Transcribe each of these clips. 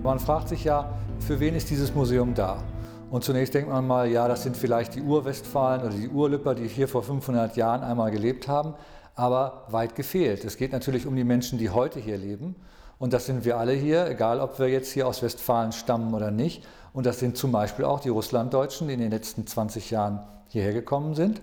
Man fragt sich ja, für wen ist dieses Museum da? Und zunächst denkt man mal, ja, das sind vielleicht die Urwestfalen oder die Urlipper, die hier vor 500 Jahren einmal gelebt haben, aber weit gefehlt. Es geht natürlich um die Menschen, die heute hier leben. Und das sind wir alle hier, egal ob wir jetzt hier aus Westfalen stammen oder nicht. Und das sind zum Beispiel auch die Russlanddeutschen, die in den letzten 20 Jahren hierher gekommen sind.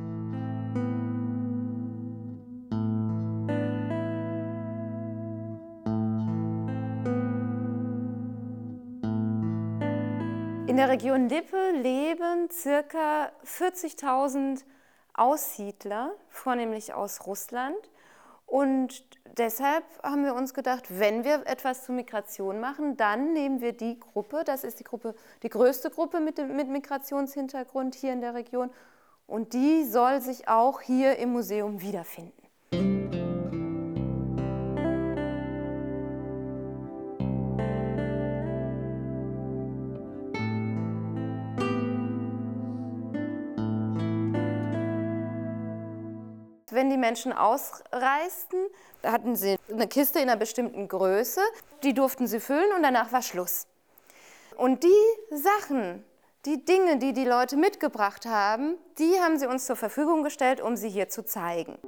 In der Region Lippe leben ca. 40.000 Aussiedler, vornehmlich aus Russland. Und deshalb haben wir uns gedacht, wenn wir etwas zur Migration machen, dann nehmen wir die Gruppe, das ist die größte Gruppe mit Migrationshintergrund hier in der Region. Und die soll sich auch hier im Museum wiederfinden. Wenn die Menschen ausreisten, hatten sie eine Kiste in einer bestimmten Größe, die durften sie füllen und danach war Schluss. Und die Sachen, die Dinge, die die Leute mitgebracht haben, die haben sie uns zur Verfügung gestellt, um sie hier zu zeigen.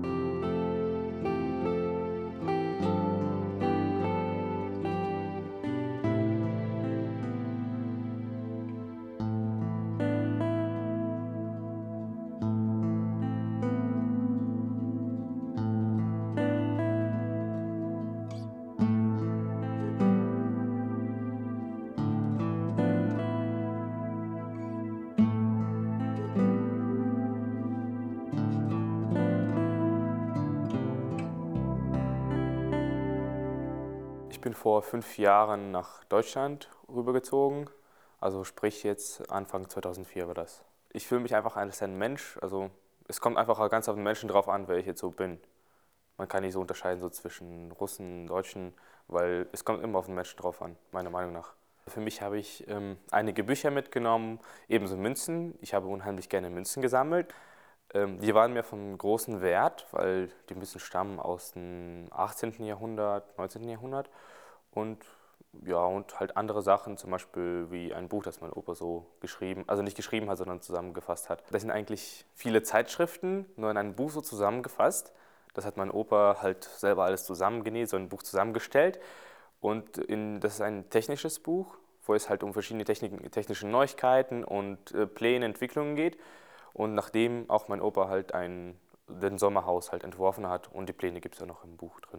Ich bin vor 5 Jahren nach Deutschland rübergezogen, also sprich jetzt Anfang 2004 war das. Ich fühle mich einfach als ein Mensch, also es kommt einfach ganz auf den Menschen drauf an, wer ich jetzt so bin. Man kann nicht so unterscheiden so zwischen Russen, Deutschen, weil es kommt immer auf den Menschen drauf an, meiner Meinung nach. Für mich habe ich einige Bücher mitgenommen, ebenso Münzen. Ich habe unheimlich gerne Münzen gesammelt. Die waren mir von großem Wert, weil die Münzen stammen aus dem 18. Jahrhundert, 19. Jahrhundert und ja, und halt andere Sachen, zum Beispiel wie ein Buch, das mein Opa so geschrieben, also nicht geschrieben hat, sondern zusammengefasst hat. Das sind eigentlich viele Zeitschriften, nur in einem Buch so zusammengefasst. Das hat mein Opa halt selber alles zusammengenäht, so ein Buch zusammengestellt. Und das ist ein technisches Buch, wo es halt um verschiedene technische Neuigkeiten und Pläne, Entwicklungen geht. Und nachdem auch mein Opa halt den Sommerhaus halt entworfen hat und die Pläne gibt es ja noch im Buch drin.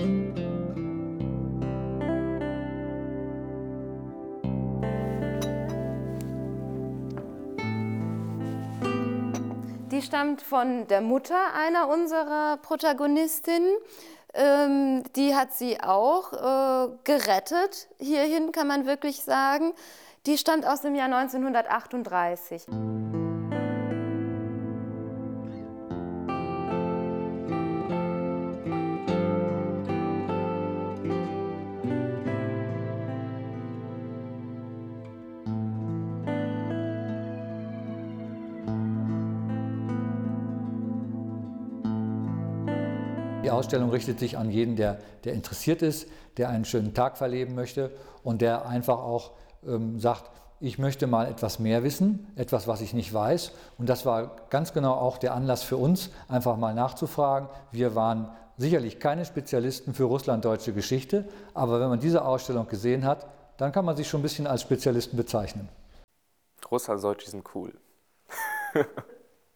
Die stammt von der Mutter einer unserer Protagonistinnen. Die hat sie auch gerettet, hierhin kann man wirklich sagen. Die stammt aus dem Jahr 1938. Die Ausstellung richtet sich an jeden, der interessiert ist, der einen schönen Tag verleben möchte und der einfach auch sagt, ich möchte mal etwas mehr wissen, etwas, was ich nicht weiß. Und das war ganz genau auch der Anlass für uns, einfach mal nachzufragen. Wir waren sicherlich keine Spezialisten für russlanddeutsche Geschichte, aber wenn man diese Ausstellung gesehen hat, dann kann man sich schon ein bisschen als Spezialisten bezeichnen. Russlanddeutsch sind cool.